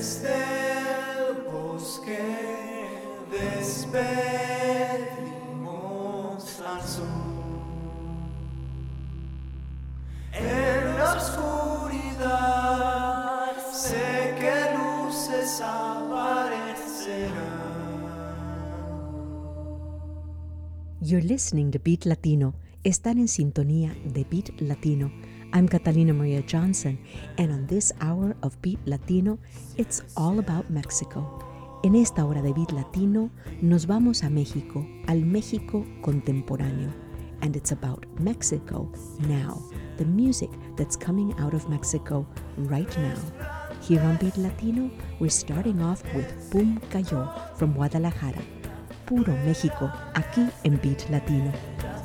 Desde el bosque despedimos al sol. En la oscuridad sé que luces aparecerán. You're listening to Beat Latino. Están en sintonía de Beat Latino. I'm Catalina Maria Johnson, and on this hour of Beat Latino, it's all about Mexico. En esta hora de Beat Latino, nos vamos a México, al México contemporáneo. And it's about Mexico now, the music that's coming out of Mexico right now. Here on Beat Latino, we're starting off with Boom Cayó from Guadalajara. Puro México, aquí en Beat Latino.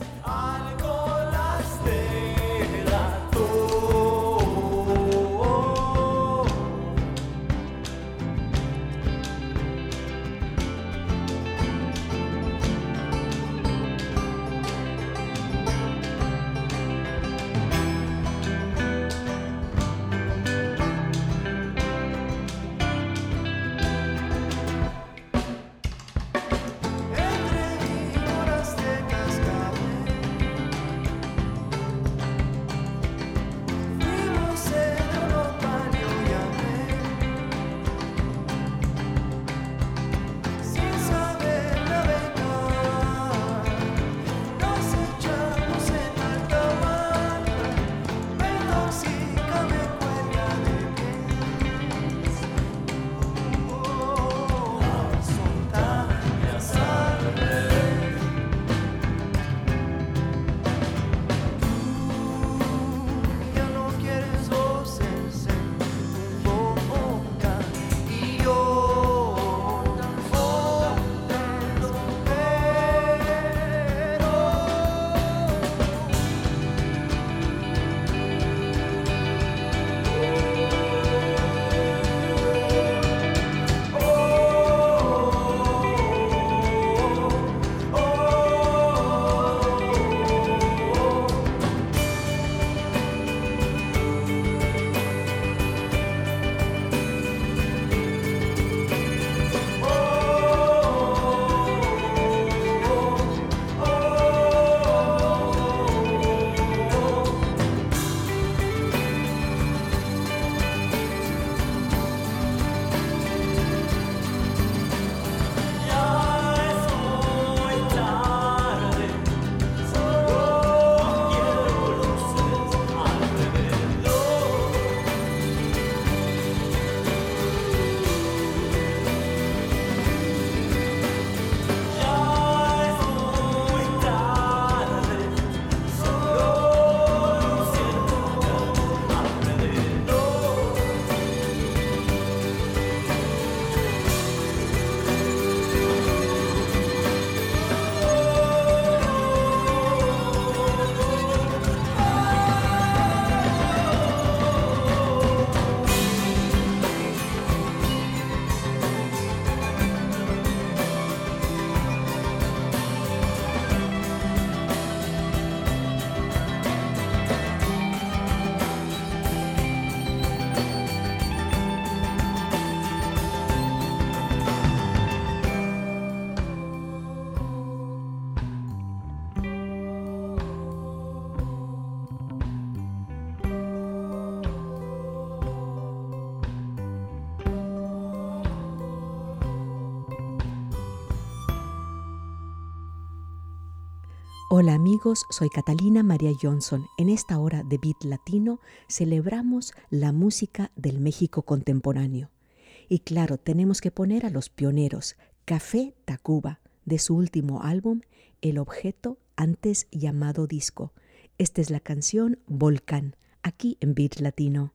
Hola amigos, soy Catalina Maria Johnson. En esta hora de Beat Latino celebramos la música del México contemporáneo. Y claro, tenemos que poner a los pioneros, Café Tacuba, de su último álbum, El Objeto antes llamado Disco. Esta es la canción Volcán, aquí en Beat Latino.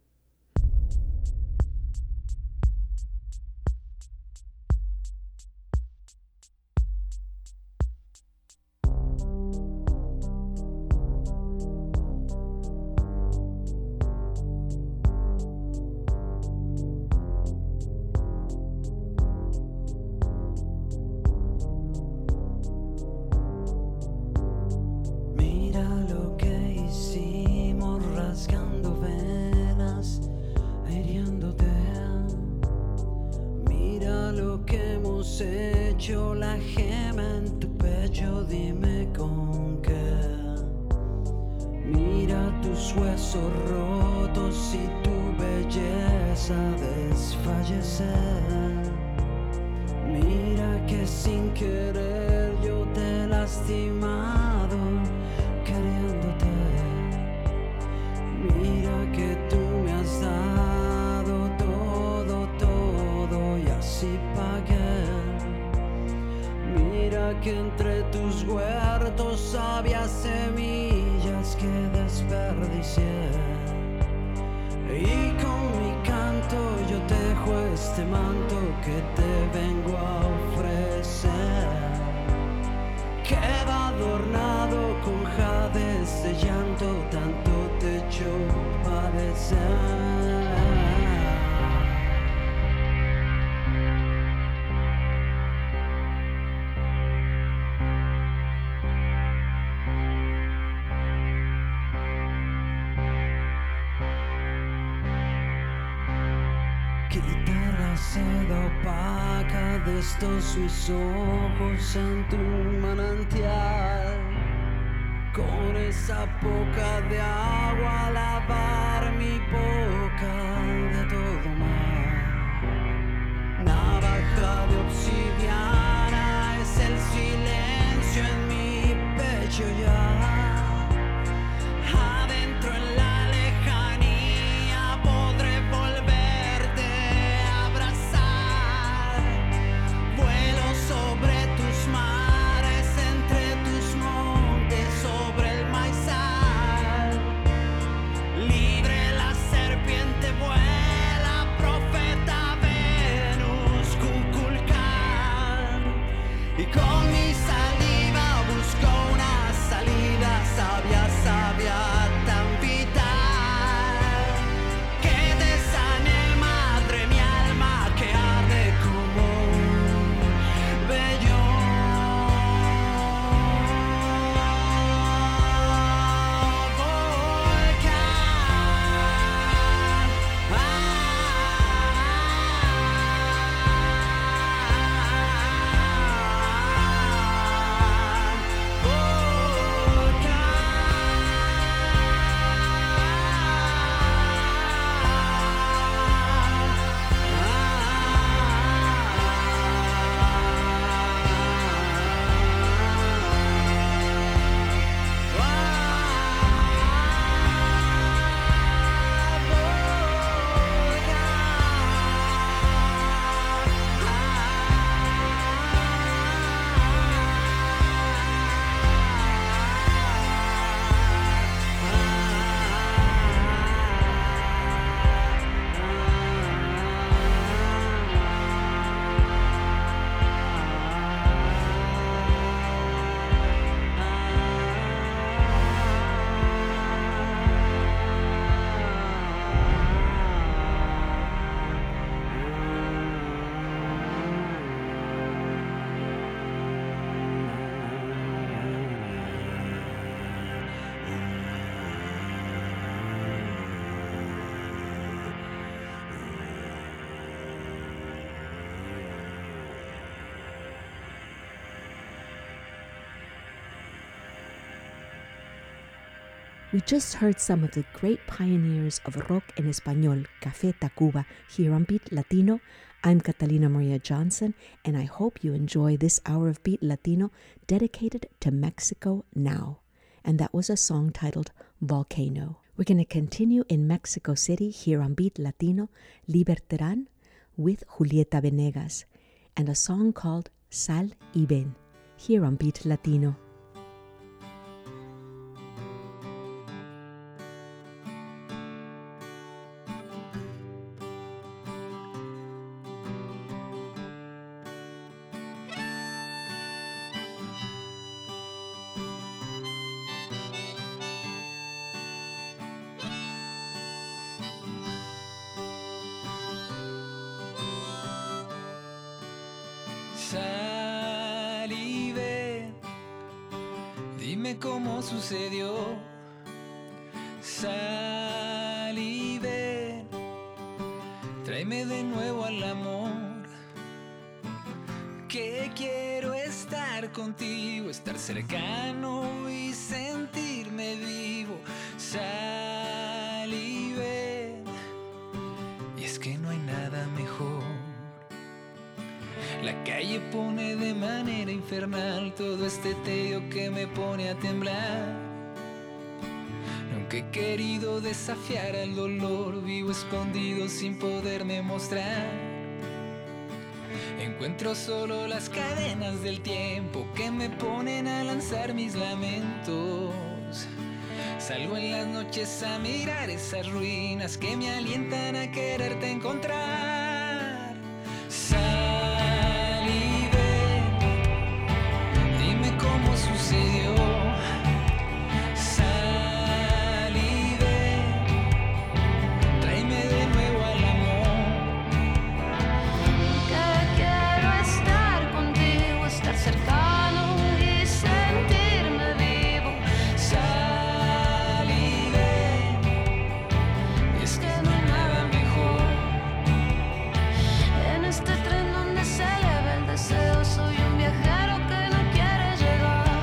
Mira lo que hicimos rasgando venas. hemos hecho la gema en tu pecho, dime con qué. Mira tus huesos rotos y tu belleza desfallecer. Mira que sin querer yo te he lastimado queriéndote. Mira que tú me has dado todo y así pagué. Mira que entre tus huertos había semillas que desperdicié. Y con mi canto yo tejo este manto que te vengo a ofrecer. Queda adornado con jades de llanto, tanto te echo padecer. Seda opaca de estos mis ojos en tu manantial. Con esa poca de agua lavar mi boca de todo mal. Navaja de obsidiana es el silencio en mi pecho ya. Adentro en la lejanía podré volverte a abrazar. Vuelo sobre tus mares, entre tus montes, sobre el maizal. Libre la serpiente vuela, profeta Venus Kukulkan. Y con mi saliva busco una salida sabia, sabia, tan vital, que te sane, madre, mi alma que arde como un vellón. We just heard some of the great pioneers of rock en español, Café Tacuba, here on Beat Latino. I'm Catalina Maria Johnson, and I hope you enjoy this hour of Beat Latino dedicated to Mexico now. And that was a song titled Volcano. We're going to continue in Mexico City here on Beat Latino, Liberterán with Julieta Venegas, and a song called Sal y Ven here on Beat Latino. Sal y ven, dime cómo sucedió. Sal y ven, tráeme de nuevo al amor Que quiero estar contigo, estar cercano y sentirme vivo. Sal y ven, y es que no hay nada mejor. La calle pone de manera infernal todo este tedio que me pone a temblar. Nunca he querido desafiar al dolor, vivo escondido sin poderme mostrar. Encuentro solo las cadenas del tiempo que me ponen a lanzar mis lamentos. Salgo en las noches a mirar esas ruinas que me alientan a quererte encontrar. Sal y ven, dime cómo sucedió. Sal y ven, tráeme de nuevo al amor. Que quiero estar contigo, estar cercano y sentirme vivo. Sal y ven, y es que no hay nada mejor. En este tren donde se eleva el deseo, soy un viajero que no quiere llegar.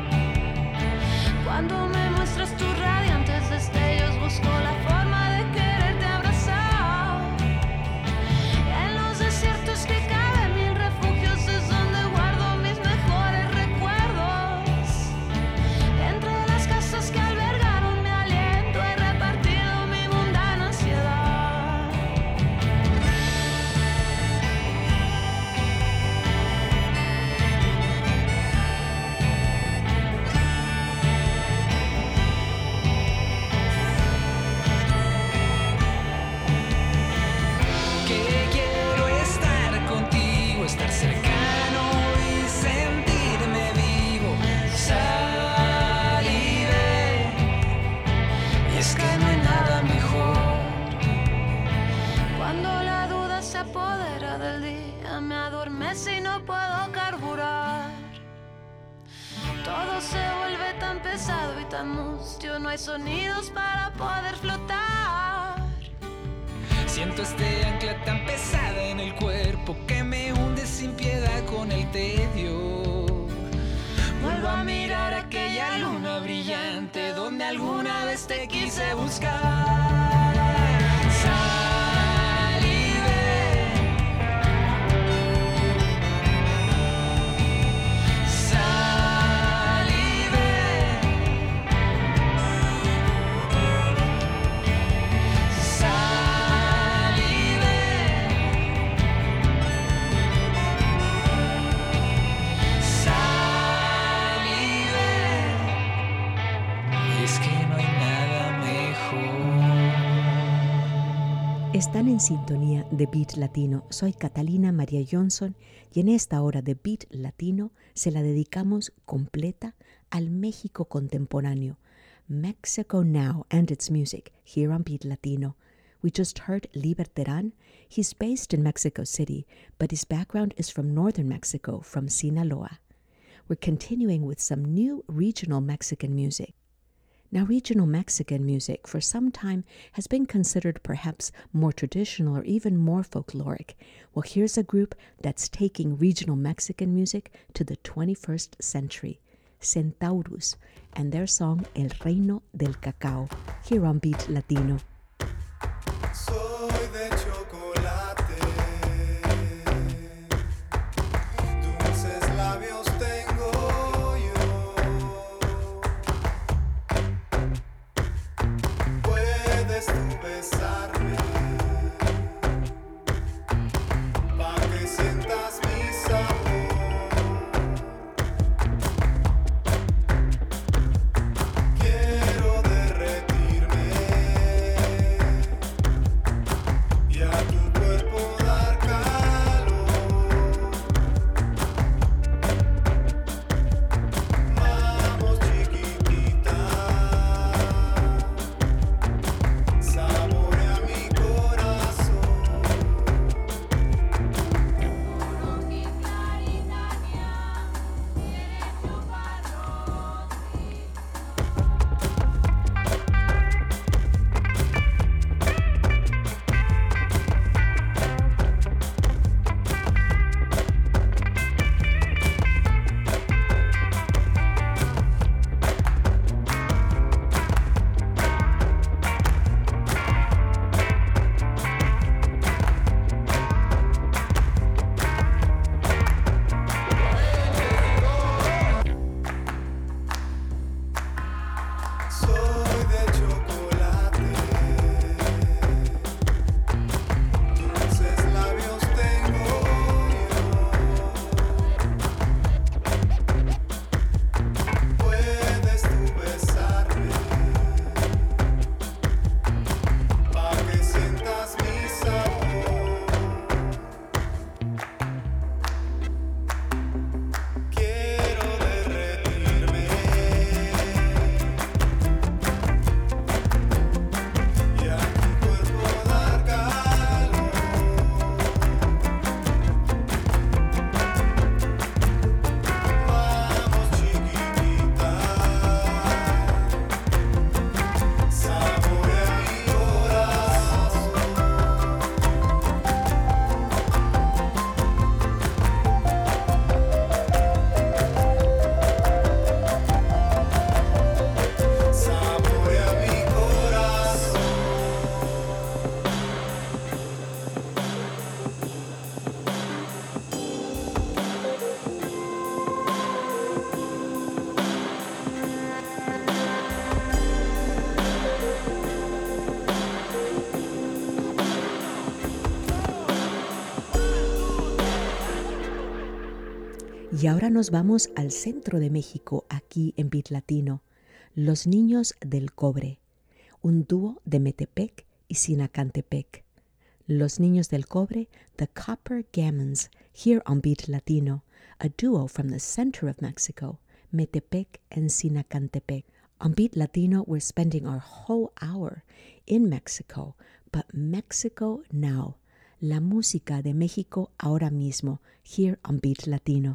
Cuando me muestras tus radiantes destellos, busco la forma de quererte abrazar. En los desiertos que caben mil refugios es donde guardo mis mejores recuerdos. Entre las casas que albergaron mi aliento he repartido mi mundana ansiedad. Que quiero estar contigo, estar cercano y sentirme vivo. Sal y ven, y es que no hay nada mejor. Cuando la duda se apodera del día, me adormece y no puedo carburar. Todo se vuelve tan pesado y tan mustio, no hay sonidos para poder flotar. Siento este ancla tan pesada en el cuerpo que me hunde sin piedad con el tedio. Vuelvo a mirar aquella luna brillante donde alguna vez te quise buscar. Sal y ven, sal y ven, sal y ven, sal y ven, y es que no hay nada mejor. Están en sintonía de Beat Latino. Soy Catalina María Johnson y en esta hora de Beat Latino se la dedicamos completa al México contemporáneo. Mexico Now and its music here on Beat Latino. We just heard Liber Terán. He's based in Mexico City, but his background is from northern Mexico, from Sinaloa. We're continuing with some new regional Mexican music. Now, regional Mexican music for some time has been considered perhaps more traditional or even more folkloric. Well, here's a group that's taking regional Mexican music to the 21st century, Centaurus, and their song El Reino del Cacao, here on Beat Latino. Soy de chocolate, dulces labios tengo yo. Puedes tú besarme, pa' que sientas mi sabor. Quiero derretirme Y ahora nos vamos al centro de México, aquí en Beat Latino. Los Niños del Cobre, un dúo de Metepec y Sinacantepec. Los Niños del Cobre, the Copper Gammons, here on Beat Latino, a duo from the center of Mexico, Metepec and Sinacantepec. On Beat Latino, we're spending our whole hour in Mexico, but Mexico now. La música de México ahora mismo, here on Beat Latino.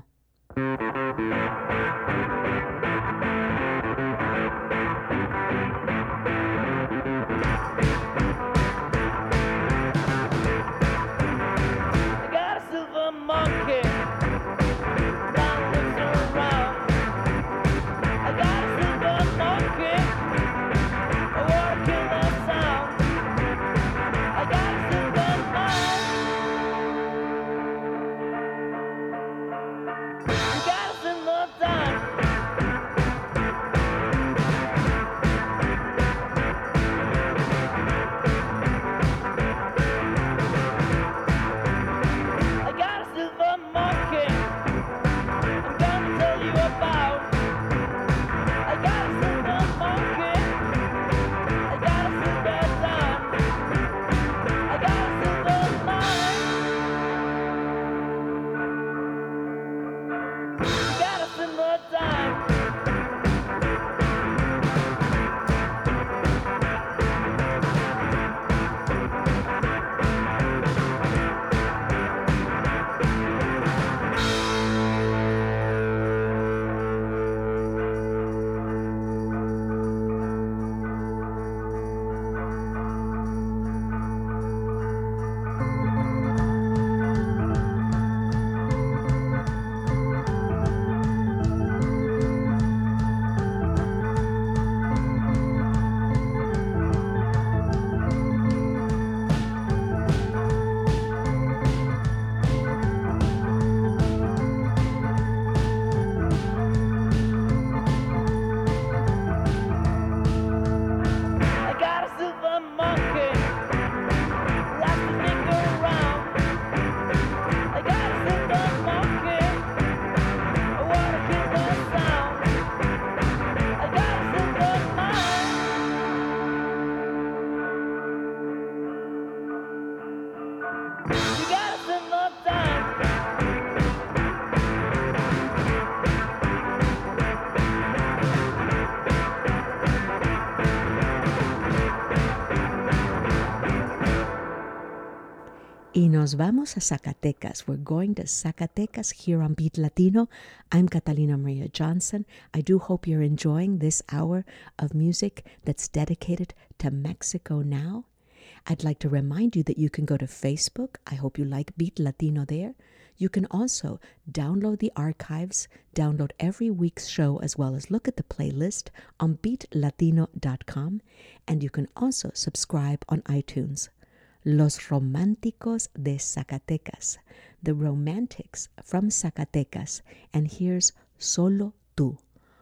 Y nos vamos a Zacatecas. We're going to Zacatecas here on Beat Latino. I'm Catalina Maria Johnson. I do hope you're enjoying this hour of music that's dedicated to Mexico now. I'd like to remind you that you can go to Facebook. I hope you like Beat Latino there. You can also download the archives, download every week's show, as well as look at the playlist on beatlatino.com. And you can also subscribe on iTunes. Los Románticos de Zacatecas, the Romantics from Zacatecas, and here's Solo Tú,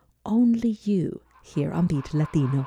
Only You, here on Beat Latino.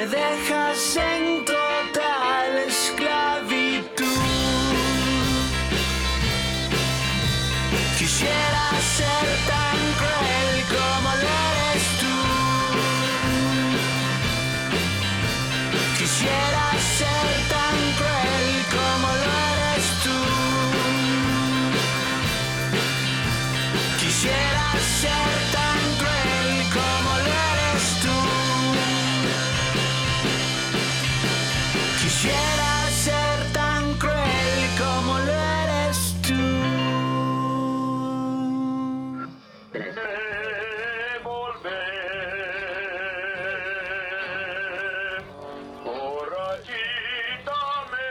me dejas en total esclavitud. Quisiera ser tan cruel como lo eres tú. Quisiera ser tan cruel como lo eres tú. Quisiera ser tan cruel como lo eres tú. Quisiera ser tan cruel como lo eres tú. Borrachita me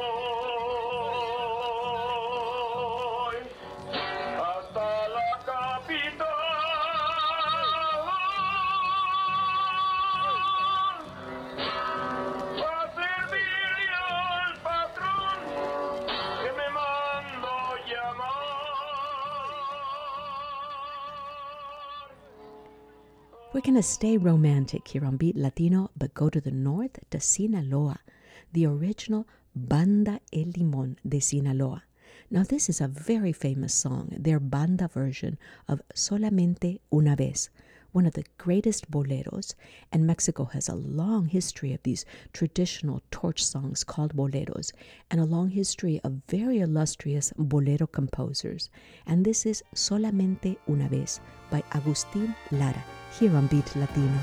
voy hasta la capital a servirle al patrón que me mandó llamar. We're going to stay romantic here on Beat Latino, but go to the north to Sinaloa, the original Banda El Limón de Sinaloa. Now, this is a very famous song, their banda version of Solamente Una Vez, one of the greatest boleros, and Mexico has a long history of these traditional torch songs called boleros, and a long history of very illustrious bolero composers. And this is Solamente Una Vez by Agustín Lara, here on Beat Latino.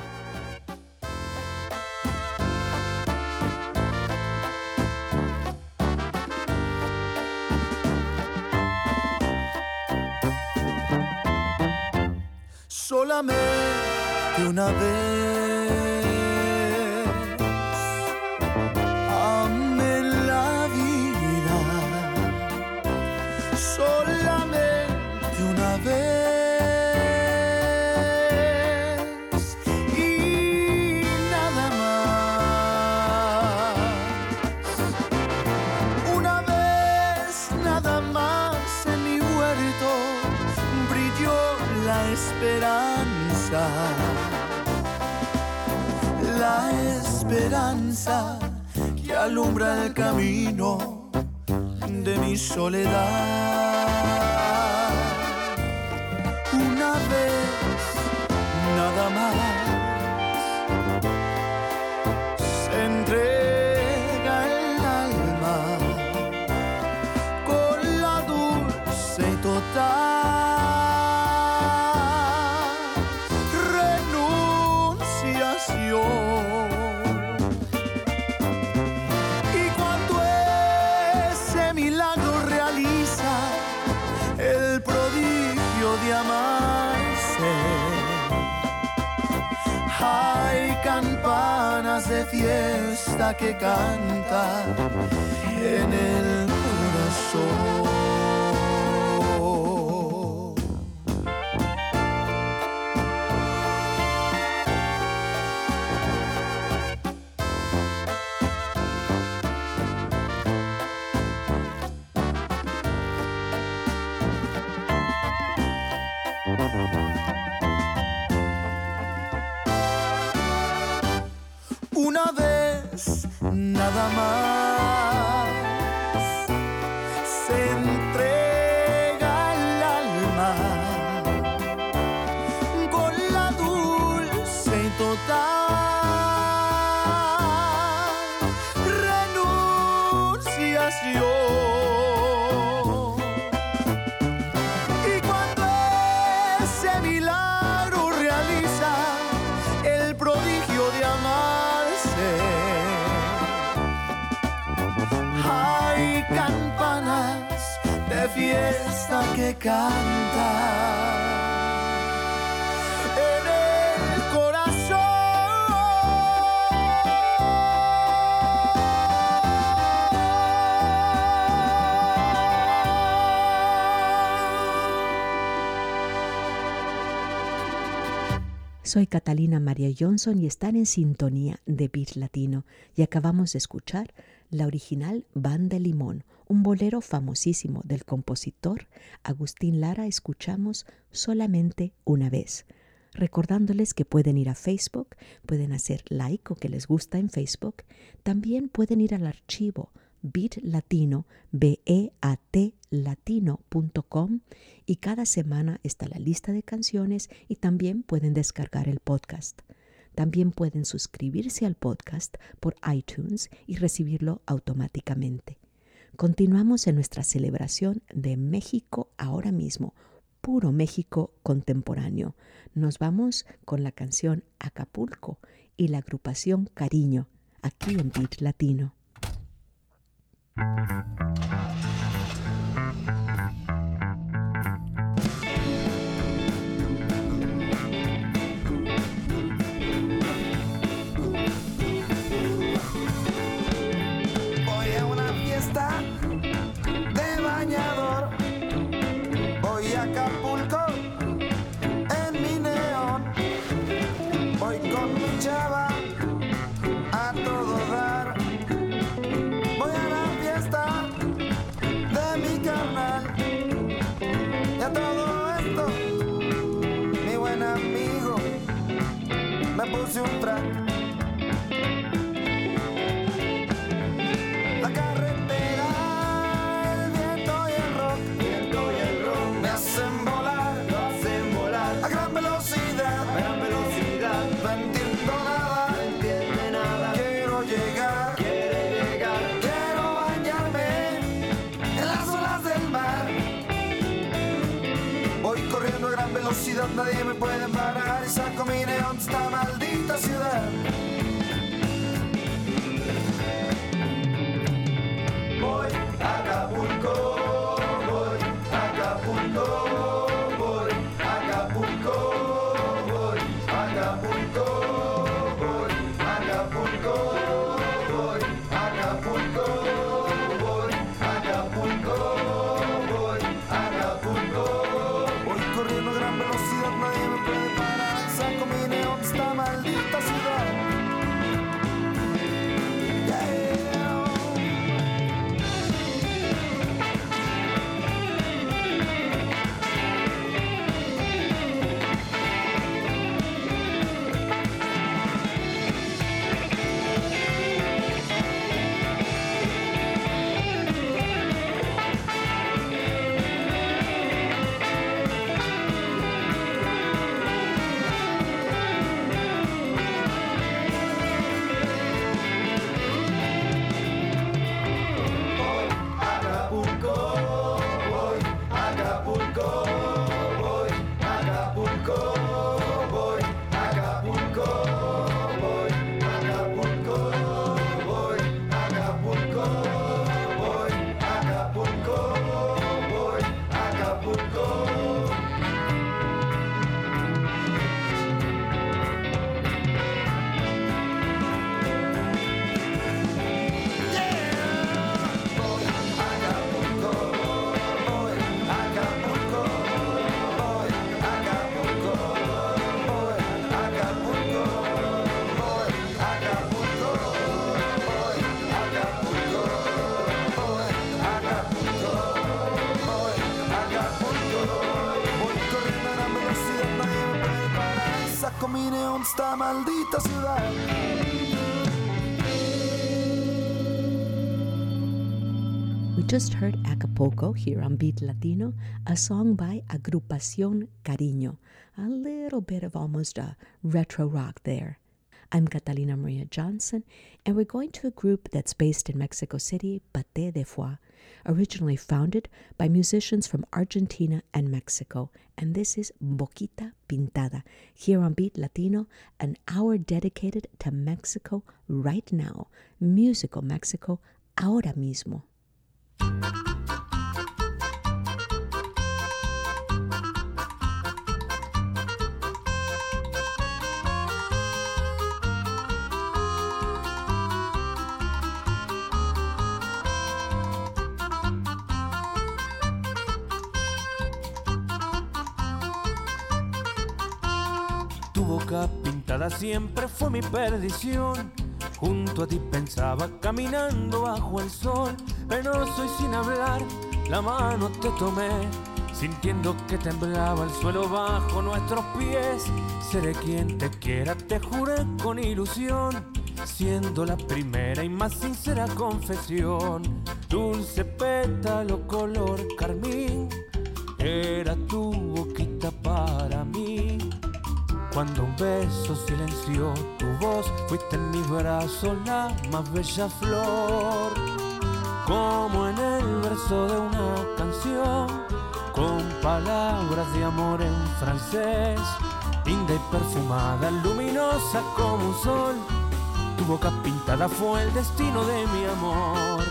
Solamente una vez amé la vida, solamente una vez y nada más. Una vez nada más en mi huerto brilló la esperanza, la esperanza que alumbra el camino de mi soledad. Una vez nada más se entrega el alma con la dulce y total y cuando ese milagro realiza el prodigio de amarse, hay campanas de fiesta que cantan en el corazón. Una vez nada más se entrega el alma con la dulce y total renunciación. Y cuando ese milagro realiza el prodigio de amarse, hay campanas de fiesta que cantan en el Soy Catalina María Johnson y están en sintonía de Beat Latino y acabamos de escuchar la original Banda El Limón, un bolero famosísimo del compositor Agustín Lara. Escuchamos Solamente Una Vez. Recordándoles que pueden ir a Facebook, pueden hacer like o que les gusta en Facebook. También pueden ir al archivo Beat Latino, beatlatino.com, y cada semana está la lista de canciones y también pueden descargar el podcast. También pueden suscribirse al podcast por iTunes y recibirlo automáticamente. Continuamos en nuestra celebración de México ahora mismo, puro México contemporáneo. Nos vamos con la canción Acapulco y la agrupación Cariño, aquí en Beat Latino. Voy a una fiesta de bañador, voy a Acapulco en mi neón, voy con mi chava a todo dar, voy a la fiesta de mi carnal, y a todo esto mi buen amigo me puse un frac. La carretera, el viento y el rock me hacen volar a gran velocidad, no entiendo nada, quiero llegar, quiero bañarme en las olas del mar, voy corriendo a gran velocidad, nadie me puede parar y saco mi neón de esta maldita ciudad. Voy a Acapulco, voy a Acapulco, voy a Acapulco, voy a Acapulco, voy a Acapulco, voy a Acapulco, voy a Acapulco, voy a Acapulco. Voy corriendo a gran velocidad, nadie me puede parar, saco mi neón de esta maldita ciudad. Saco mi neón esta maldita ciudad. We just heard Acapulco here on Beat Latino, a song by Agrupación Cariño. A little bit of almost a retro rock there. I'm Catalina Maria Johnson, and we're going to a group that's based in Mexico City, Pate de Foix, originally founded by musicians from Argentina and Mexico. And this is Boquita Pintada, here on Beat Latino, an hour dedicated to Mexico right now. Musical Mexico, ahora mismo. Tu boca pintada siempre fue mi perdición. Junto a ti pensaba caminando bajo el sol. Penoso y sin hablar, la mano te tomé. sintiendo que temblaba el suelo bajo nuestros pies. Seré quien te quiera, te juré con ilusión, siendo la primera y más sincera confesión. Dulce pétalo color carmín, era tu boquita para mí. Cuando un beso silenció tu voz, fuiste en mi brazo la más bella flor. Como en el verso de una canción, con palabras de amor en francés, linda y perfumada, luminosa como un sol. Tu boca pintada fue el destino de mi amor.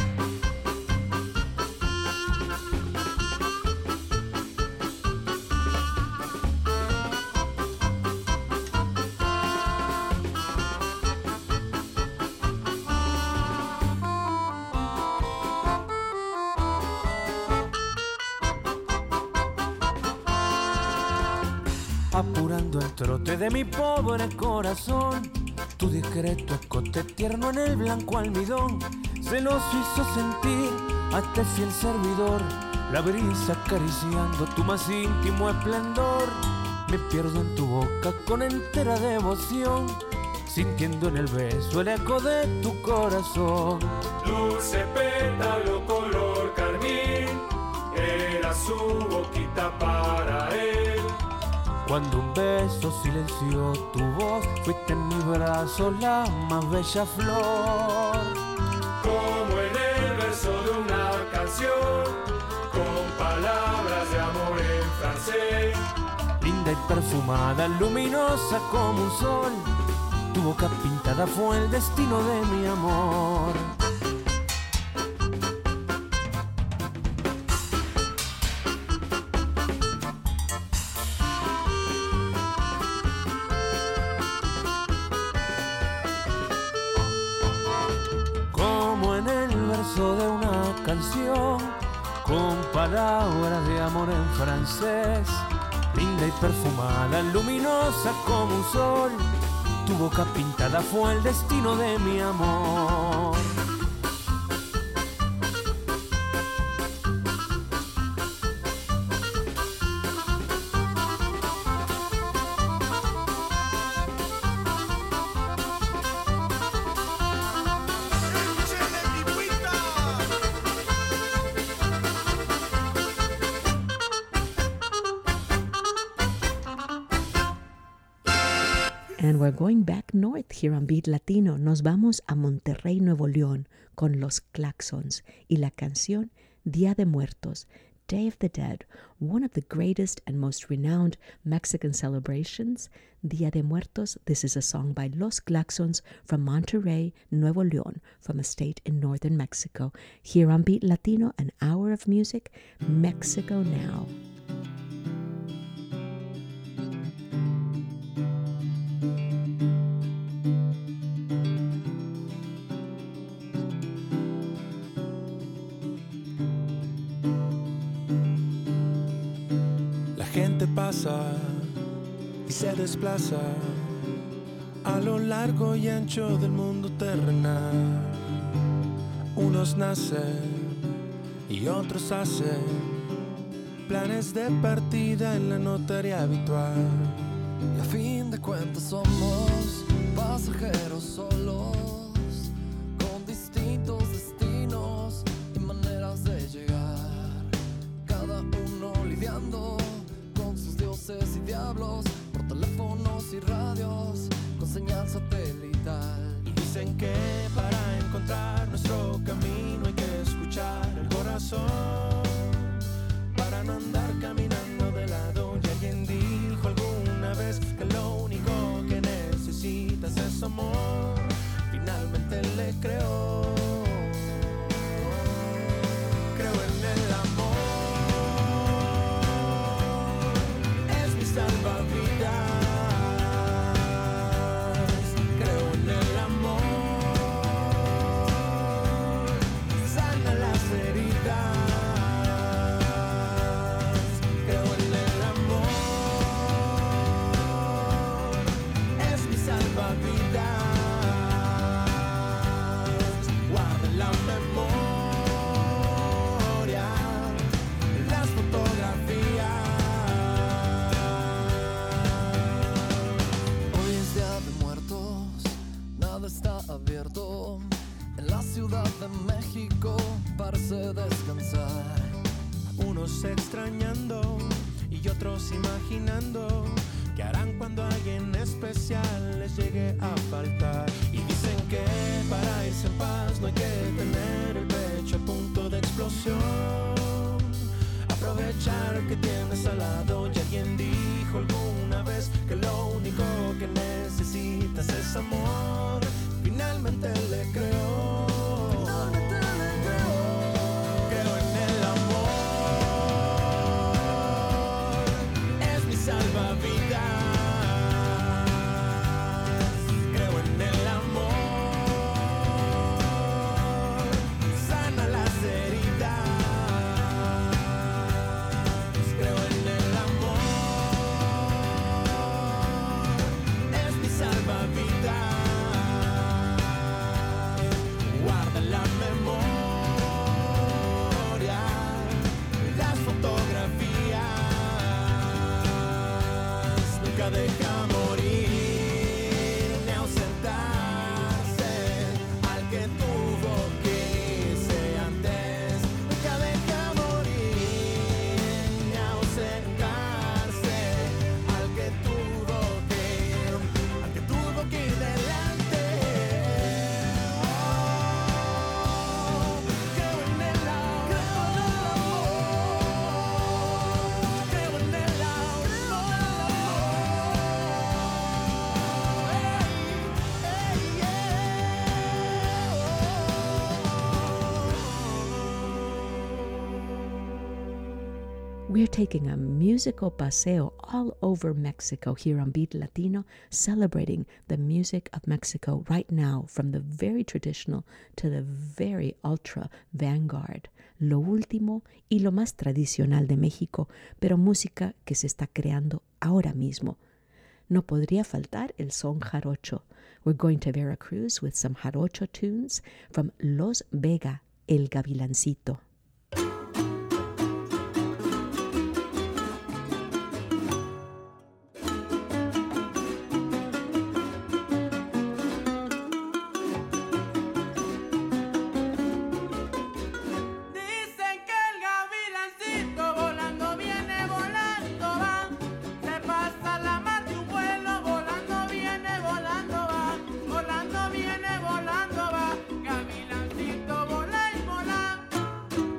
Apurando el trote de mi pobre corazón, tu discreto escote tierno en el blanco almidón se los hizo sentir a este fiel servidor. La brisa acariciando tu más íntimo esplendor, me pierdo en tu boca con entera devoción, sintiendo en el beso el eco de tu corazón. Dulce pétalo color carmín, era su boquita para él. Cuando un beso silenció tu voz, fuiste en mi brazo la más bella flor. Como en el verso de una canción, con palabras de amor en francés. Linda y perfumada, luminosa como un sol, tu boca pintada fue el destino de mi amor. De una canción, con palabras de amor en francés, linda y perfumada, luminosa como un sol, tu boca pintada fue el destino de mi amor. And we're going back north here on Beat Latino. Nos vamos a Monterrey, Nuevo León, con Los Claxons y la canción Día de Muertos, Day of the Dead, one of the greatest and most renowned Mexican celebrations. Día de Muertos, this is a song by Los Claxons from Monterrey, Nuevo León, from a state in northern Mexico. Here on Beat Latino, an hour of music, Mexico Now. Pasa y se desplaza a lo largo y ancho del mundo terrenal. Unos nacen y otros hacen planes de partida en la notaría habitual. Y a fin de cuentas somos pasajeros solos, con distintos destinos y maneras de llegar, cada uno lidiando y diablos por teléfonos y radios con señal satelital. Y dicen que para encontrar nuestro camino hay que escuchar el corazón, para no andar caminando de lado. Y alguien dijo alguna vez que lo único que necesitas es amor. Finalmente le creo. Creo en el amor. Salvavidas, creo en el amor, sana las heridas, creo en el amor, es mi salvavidas, guarda en la memoria las fotografías. de México parece descansar. Unos extrañando y otros imaginando qué harán cuando alguien especial les llegue a faltar. Y dicen que para irse en paz no hay que tener el pecho a punto de explosión. Aprovechar que tienes al lado. Y alguien dijo alguna vez que lo único que necesitas es amor. Finalmente le creo. Finalmente le creo. Creo en el amor. Es mi salvavidas. Creo en el amor. Sana las heridas. Creo en el amor. Es mi salvavidas. Guarda en la memoria las fotografías. Nunca deja morir ni ausentarse al que tuvo que irse antes. Nunca deja morir ni ausentarse al que tuvo que ir delante. Creo en el amor. Creo en el We're taking a musical paseo all over Mexico here on Beat Latino, celebrating the music of Mexico right now, from the very traditional to the very ultra vanguard, lo último y lo más tradicional de México, pero música que se está creando ahora mismo. No podría faltar el son jarocho. We're going to Veracruz with some jarocho tunes from Los Vega, El Gavilancito. Dicen que el gavilancito volando viene, volando va. Se pasa la mar de un vuelo, volando viene, volando va. Volando viene, volando va. Gavilancito vola y vola.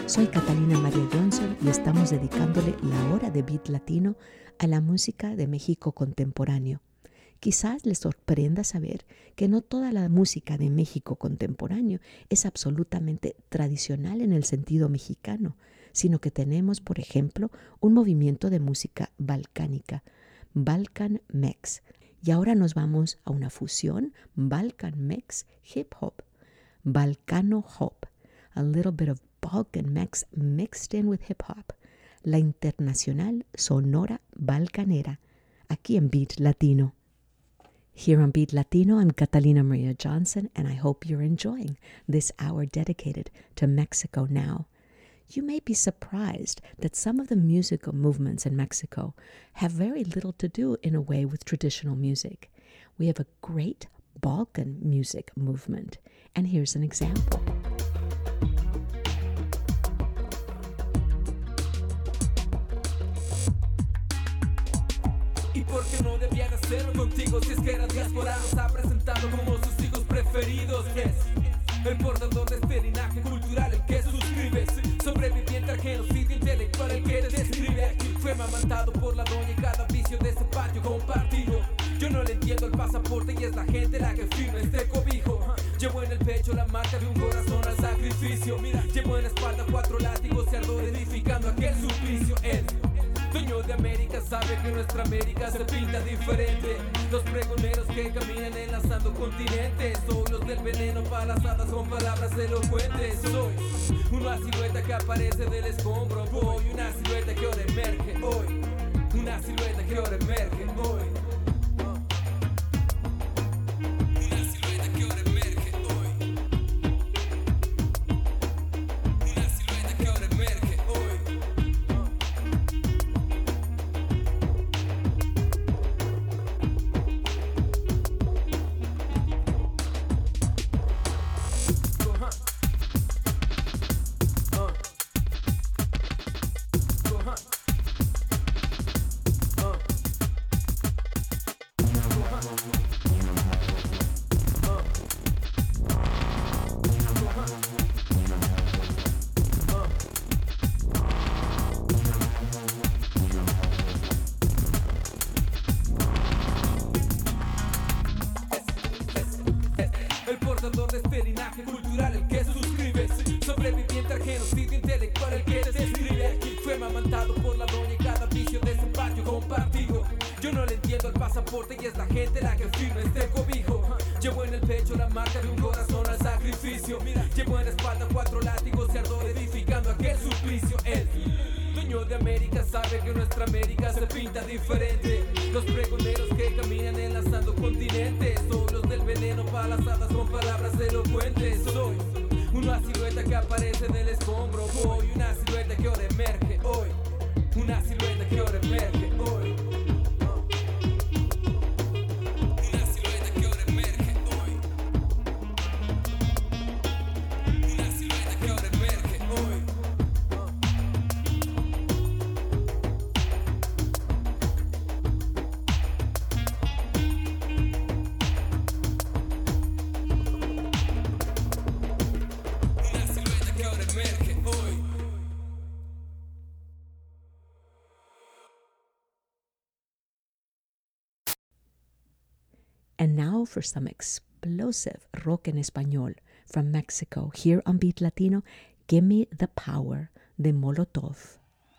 Soy Catalina María Johnson y estamos dedicándole la hora de Beat Latino a la música de México contemporáneo. Quizás les sorprenda saber que no toda la música de México contemporáneo es absolutamente tradicional en el sentido mexicano, sino que tenemos, por ejemplo, un movimiento de música balcánica, Balkan Mex. Y ahora nos vamos a una fusión Balkan Mex Hip Hop, Balcano Hop, a little bit of Balkan Mex mixed in with hip hop, la internacional sonora balcanera, aquí en Beat Latino. Here on Beat Latino, I'm Catalina Maria Johnson, and I hope you're enjoying this hour dedicated to Mexico now. You may be surprised that some of the musical movements in Mexico have very little to do in a way with traditional music. We have a great Balkan music movement, and here's an example. ¿Y por qué no debía de hacerlo contigo? Si es que era diáspora, nos ha presentado como sus hijos preferidos. Yes. El portador de este linaje cultural, el que suscribe, sobreviviente al genocidio intelectual, el que describe. Aquí fue amamantado por la doña y cada vicio de ese patio compartido. Yo no le entiendo el pasaporte y es la gente la que firma este cobijo. Llevo en el pecho la marca de un corazón al sacrificio. Mira, llevo en la espalda 4 látigos y ardor edificando aquel suplicio. El dueño de América sabe que nuestra América se pinta diferente. Los pregoneros que caminan enlazando continentes, soy los del veneno palazadas con palabras elocuentes. Soy una silueta que aparece del escombro, voy una silueta que ahora emerge hoy, una silueta que ahora emerge hoy. De este linaje cultural, el que suscribe, sobreviviente al genocidio intelectual, el que describe. Fue amamantado por la doña y cada vicio de ese patio compartido. Yo no le entiendo el pasaporte y es la gente la que firma este cobijo. Llevo en el pecho la marca de un corazón al sacrificio. Llevo en la espalda 4 látigos y ardor edificando aquel suplicio. El dueño de América sabe que nuestra América se pinta diferente. Los pregoneros que caminan enlazando continentes, son los del veneno palazadas con palabras elocuentes. Soy una silueta que aparece del escombro, voy una silueta que ahora emerge hoy, una silueta que ahora emerge hoy. And now for some explosive rock en español from Mexico. Here on Beat Latino, Give Me the Power de Molotov.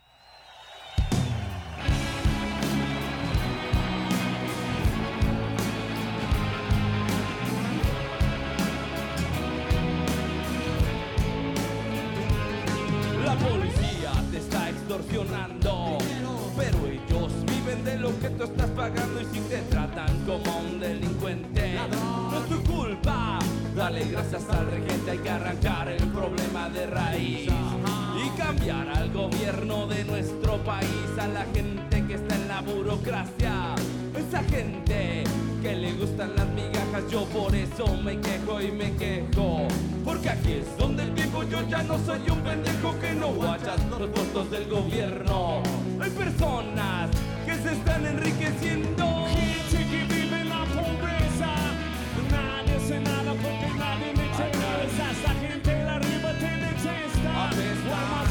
La policía te está extorsionando, pero ellos viven de lo que tú estás pagando. Y si te tratan como un delincuente, no es tu culpa. Dale gracias al regente, hay que arrancar el problema de raíz y cambiar al gobierno de nuestro país, a la gente que está en la burocracia, esa gente que le gustan las migajas. Yo por eso me quejo y me quejo, porque aquí es donde vivo. Yo ya no soy un pendejo que no guachas los puestos del gobierno. Hay personas que se están enriqueciendo, Gente que vive en la pobreza, nadie hace nada porque nadie me echa cabeza. Esa gente de arriba te detesta. Por más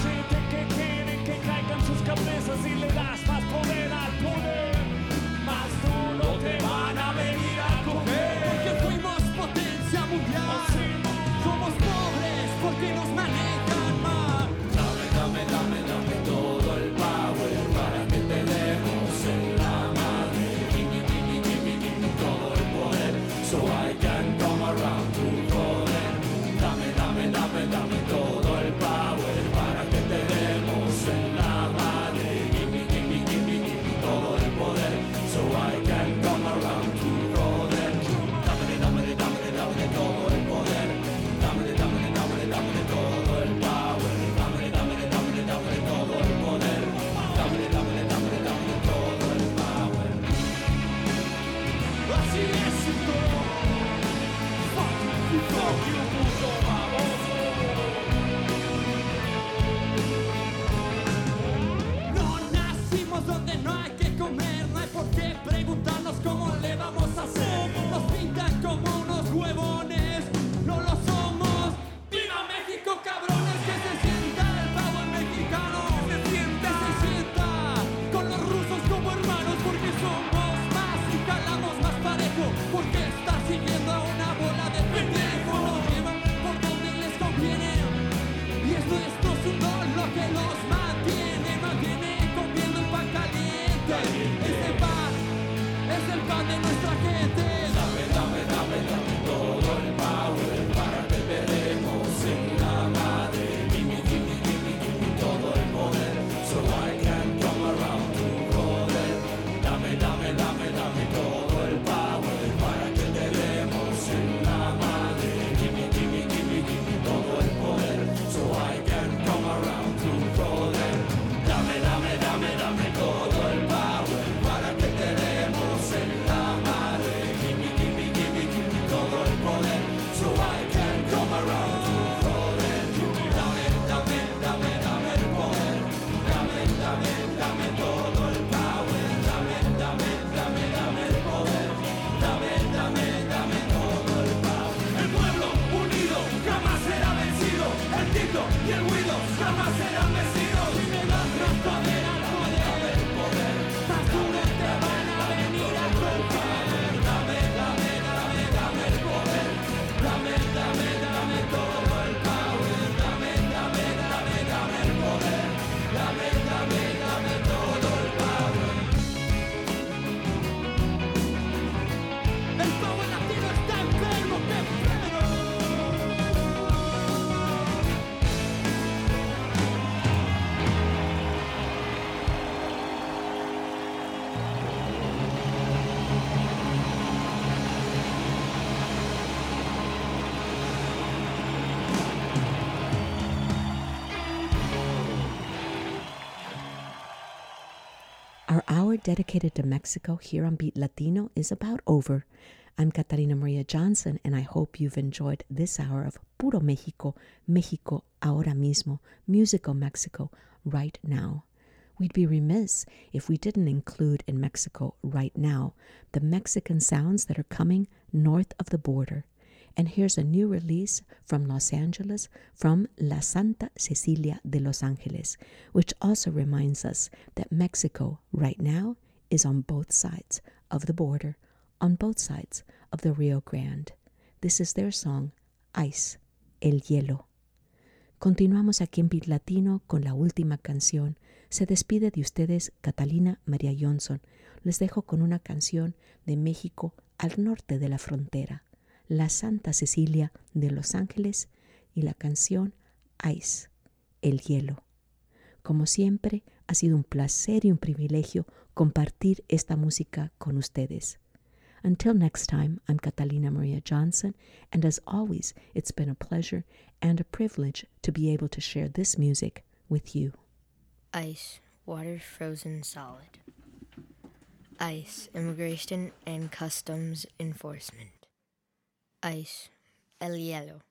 dedicated to Mexico here on Beat Latino is about over. I'm Catalina Maria Johnson, and I hope you've enjoyed this hour of Puro México, México ahora mismo, Musical Mexico, right now. We'd be remiss if we didn't include in Mexico right now the Mexican sounds that are coming north of the border. And here's a new release from Los Angeles from La Santa Cecilia de Los Ángeles, which also reminds us that Mexico right now is on both sides of the border, on both sides of the Rio Grande. This is their song, Ice, El Hielo. Continuamos aquí en Beat Latino con la última canción. Se despide de ustedes Catalina Maria Johnson. Les dejo con una canción de México al norte de la frontera, La Santa Cecilia de Los Ángeles, y la canción Ice, El Hielo. Como siempre, ha sido un placer y un privilegio compartir esta música con ustedes. Until next time, I'm Catalina Maria Johnson, and as always, it's been a pleasure and a privilege to be able to share this music with you. ICE, water frozen solid. ICE, Immigration and Customs Enforcement. ICE, El Hielo.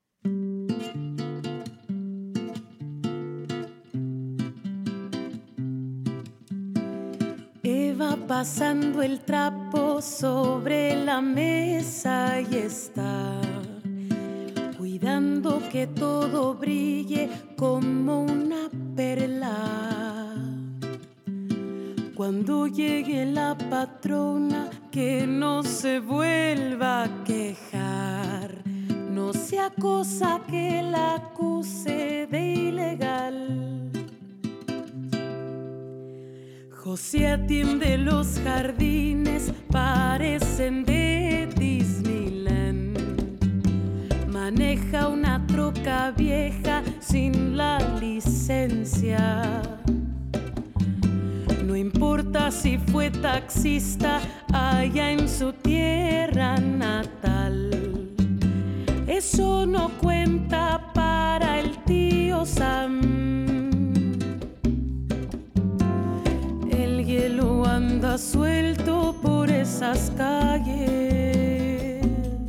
Va pasando el trapo sobre la mesa y está cuidando que todo brille como una perla. Cuando llegue la patrona, que no se vuelva a quejar, no sea cosa que la acuse de ilegal. José atiende los jardines, parecen de Disneyland. Maneja una troca vieja sin la licencia. No importa si fue taxista allá en su tierra natal. Eso no cuenta para el tío Sam. El hielo anda suelto por esas calles.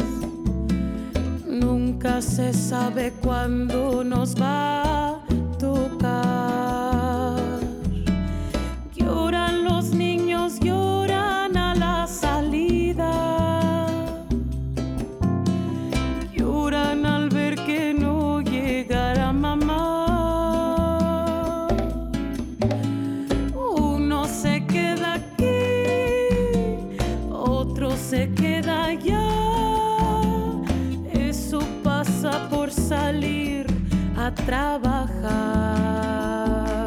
Nunca se sabe cuándo nos va a tocar. Lloran los niños, lloran a la salida. Lloran al ver que no llegará mamá. Se queda allá, eso pasa por salir a trabajar.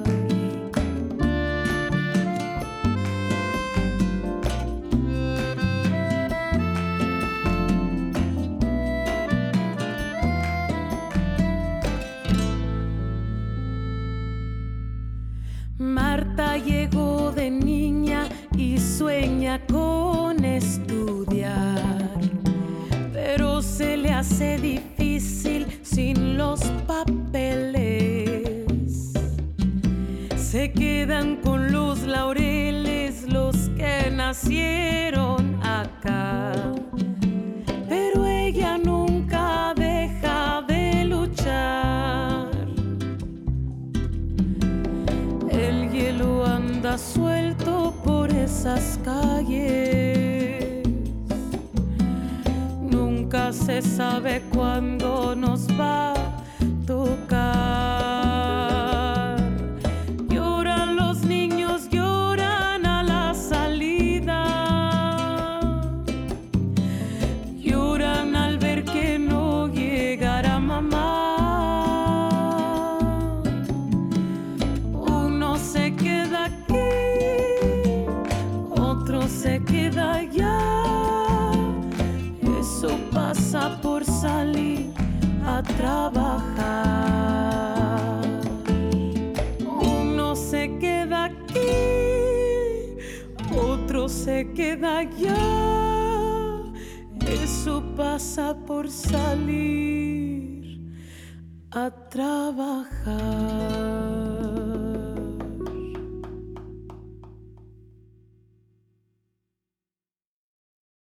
Marta llegó de niña y sueña con estudiar, pero se le hace difícil sin los papeles. Se quedan con los laureles los que nacieron acá, pero ella nunca deja de luchar. El hielo anda suelto por esas calles. Nunca se sabe cuándo nos va a tocar. Lloran los niños, lloran a la salida. Lloran al ver que no llegará mamá. Se queda aquí, otro se queda allá. Eso pasa por salir a trabajar. Uno se queda aquí, otro se queda allá. Eso pasa por salir a trabajar.